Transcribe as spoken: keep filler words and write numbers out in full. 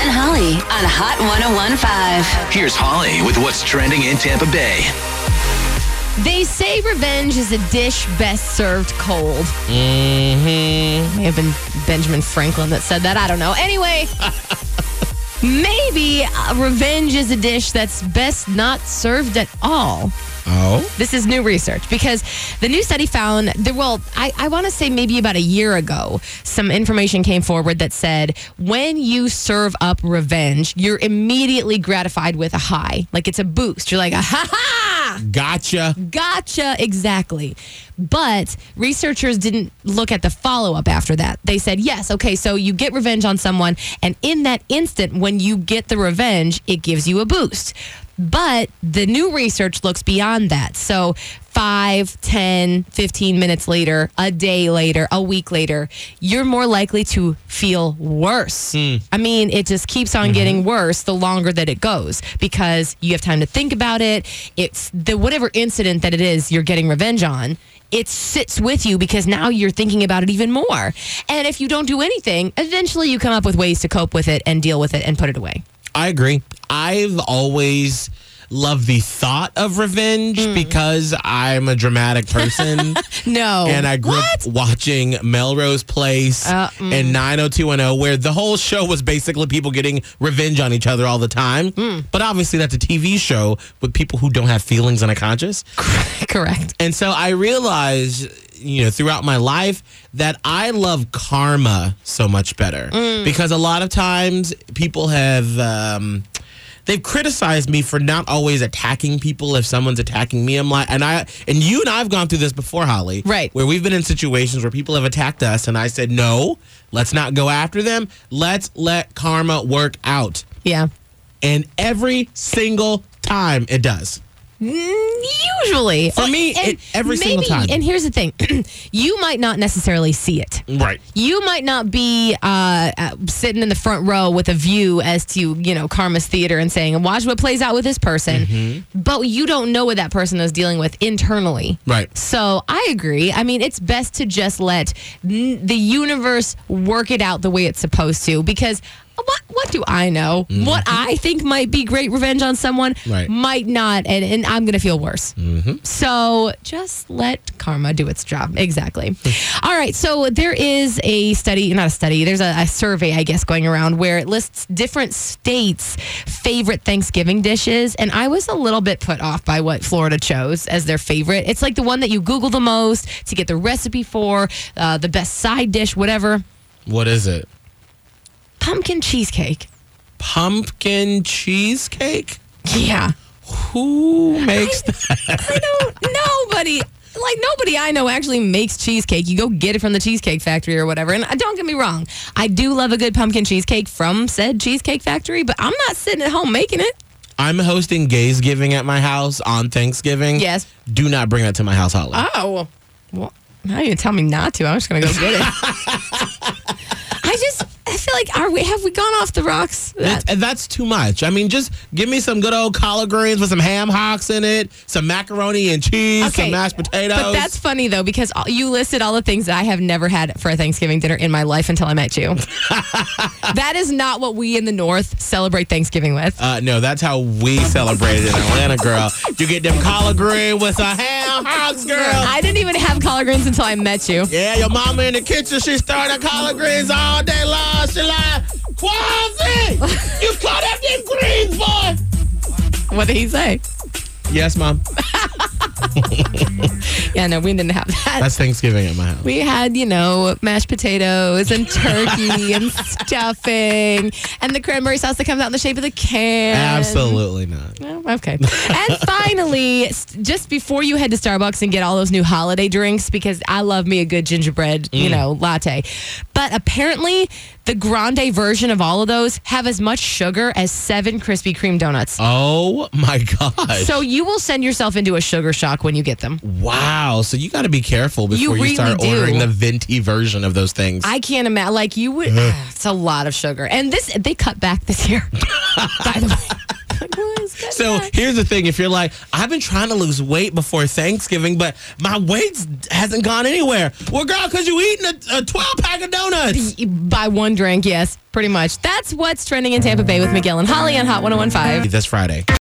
and Holly on Hot one oh one point five. Here's Holly with what's trending in Tampa Bay. They say revenge is a dish best served cold. Mm-hmm. May have been Benjamin Franklin that said that. I don't know. Anyway, maybe uh, revenge is a dish that's best not served at all. Oh? This is new research because the new study found there, well, I, I want to say maybe about a year ago, some information came forward that said when you serve up revenge, you're immediately gratified with a high. Like it's a boost. You're like, ha ha! Gotcha. Gotcha, exactly. But researchers didn't look at the follow-up after that. They said, yes, okay, so you get revenge on someone, and in that instant, when you get the revenge, it gives you a boost. But the new research looks beyond that. So five, ten, fifteen minutes later, a day later, a week later, you're more likely to feel worse. Mm. I mean, it just keeps on mm-hmm. getting worse the longer that it goes because you have time to think about it. It's the whatever incident that it is you're getting revenge on, it sits with you because now you're thinking about it even more. And if you don't do anything, eventually you come up with ways to cope with it and deal with it and put it away. I agree. I've always loved the thought of revenge mm. because I'm a dramatic person. No. And I grew what? up watching Melrose Place uh, mm. and nine oh two one oh, where the whole show was basically people getting revenge on each other all the time. Mm. But obviously that's a T V show with people who don't have feelings and a conscience. Correct. And so I realized, you know, throughout my life that I love karma so much better mm. because a lot of times people have um, they've criticized me for not always attacking people if someone's attacking me. I'm like, and I and you and I've gone through this before, Holly, right? Where we've been in situations where people have attacked us, and I said, no, let's not go after them. Let's let karma work out. Yeah, and every single time it does. Usually. For me, and it, every maybe, single time. And here's the thing. You might not necessarily see it. Right. You might not be uh, uh, sitting in the front row with a view as to, you know, Karma's Theater and saying, watch what plays out with this person. Mm-hmm. But you don't know what that person is dealing with internally. Right. So I agree. I mean, it's best to just let n- the universe work it out the way it's supposed to because What what do I know? Mm-hmm. What I think might be great revenge on someone right. might not, and, and I'm going to feel worse. Mm-hmm. So just let karma do its job. Exactly. All right, so there is a study, not a study, there's a, a survey, I guess, going around where it lists different states' favorite Thanksgiving dishes, and I was a little bit put off by what Florida chose as their favorite. It's like the one that you Google the most to get the recipe for, uh, the best side dish, whatever. What is it? Pumpkin cheesecake. Pumpkin cheesecake? Yeah. Who makes I, that? I don't, nobody, like nobody I know actually makes cheesecake. You go get it from the Cheesecake Factory or whatever. And don't get me wrong, I do love a good pumpkin cheesecake from said Cheesecake Factory, but I'm not sitting at home making it. I'm hosting Gaysgiving at my house on Thanksgiving. Yes. Do not bring that to my house, Holly. Oh. Well, now you tell me not to. I'm just going to go get it. I just, I feel like, are we, have we gone off the rocks? That, that's too much. I mean, just give me some good old collard greens with some ham hocks in it, some macaroni and cheese, okay, some mashed potatoes. But that's funny, though, because all, you listed all the things that I have never had for a Thanksgiving dinner in my life until I met you. That is not what we in the North celebrate Thanksgiving with. Uh, no, that's how we celebrate it in Atlanta, girl. You get them collard greens with some ham hocks, girl. I didn't even have collard greens until I met you. Yeah, your mama in the kitchen, she started collard greens all day long. She like, Quasi, you cut up them greens, boy. What did he say? Yes, Mom. Yeah, no, we didn't have that. That's Thanksgiving at my house. We had, you know, mashed potatoes and turkey and stuffing and the cranberry sauce that comes out in the shape of the can. Absolutely not. Oh, okay. And finally, just before you head to Starbucks and get all those new holiday drinks, because I love me a good gingerbread, mm. you know, latte. But apparently, the grande version of all of those have as much sugar as seven Krispy Kreme donuts. Oh, my gosh. So you will send yourself into a sugar shock when you get them. Wow. So you got to be careful before you, you really start do. ordering the venti version of those things. I can't imagine. Like, you would, it's a lot of sugar. And this, they cut back this year, by the way. Boys, good So luck. here's the thing. If you're like, I've been trying to lose weight before Thanksgiving, but my weight hasn't gone anywhere. Well, girl, because you eating a, a twelve pack of donuts. Buy one drink, yes, pretty much. That's what's trending in Tampa Bay with Miguel and Holly on Hot one oh one five. This Friday.